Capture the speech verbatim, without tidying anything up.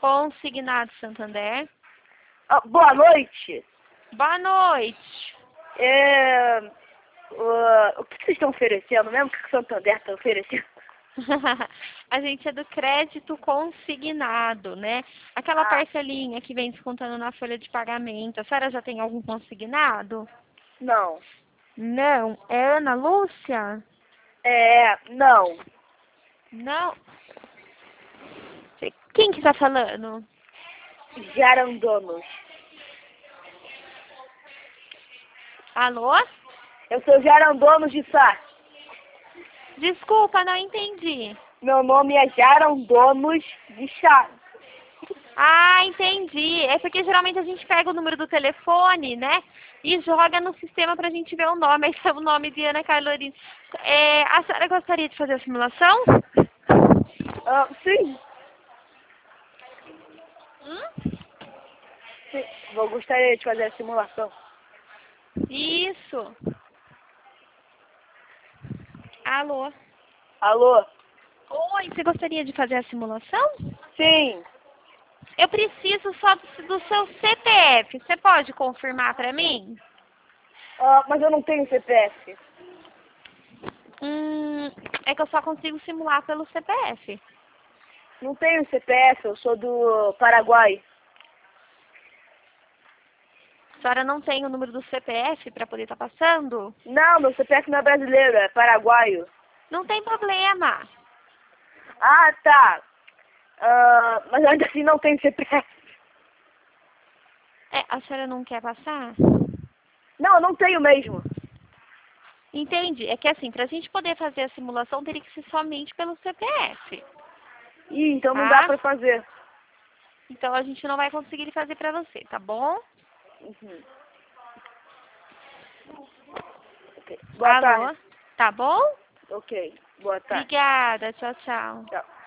Consignado Santander. Ah, boa noite. Boa noite. É, uh, o que vocês estão oferecendo mesmo? O que o Santander está oferecendo? A gente é do crédito consignado, né? Aquela Ah. parcelinha que vem descontando na folha de pagamento. A senhora já tem algum consignado? Não. Não. É Ana Lúcia? É, não. Não. Quem que tá falando? Jarandonos. Alô? Eu sou Jarandonos de Sá. Desculpa, não entendi. Meu nome é Jarandonos de Chá. Ah, entendi. É porque geralmente a gente pega o número do telefone, né? E joga no sistema pra gente ver o nome. Esse é o nome de Ana Carolina. É, a senhora gostaria de fazer a simulação? Ah, sim. Hum? Sim. Vou gostaria de fazer a simulação. Isso. Alô? Alô? Oi, você gostaria de fazer a simulação? Sim. Eu preciso só do, do seu C P F. Você pode confirmar pra mim? Ah, mas eu não tenho C P F. Hum, é que eu só consigo simular pelo C P F. Não tenho C P F, eu sou do Paraguai. A senhora não tem o número do C P F para poder estar passando? Não, meu C P F não é brasileiro, é paraguaio. Não tem problema. Ah, tá. Ah, mas ainda assim não tenho C P F. É, a senhora não quer passar? Não, eu não tenho mesmo. Entendi. É que assim, para a gente poder fazer a simulação, teria que ser somente pelo C P F. Ih, então não Tá? dá pra fazer. Então a gente não vai conseguir fazer para você, tá bom? Uhum. Okay. Boa Alô? tarde. Tá bom? Ok, boa tarde. Obrigada. Tchau, tchau. Tchau.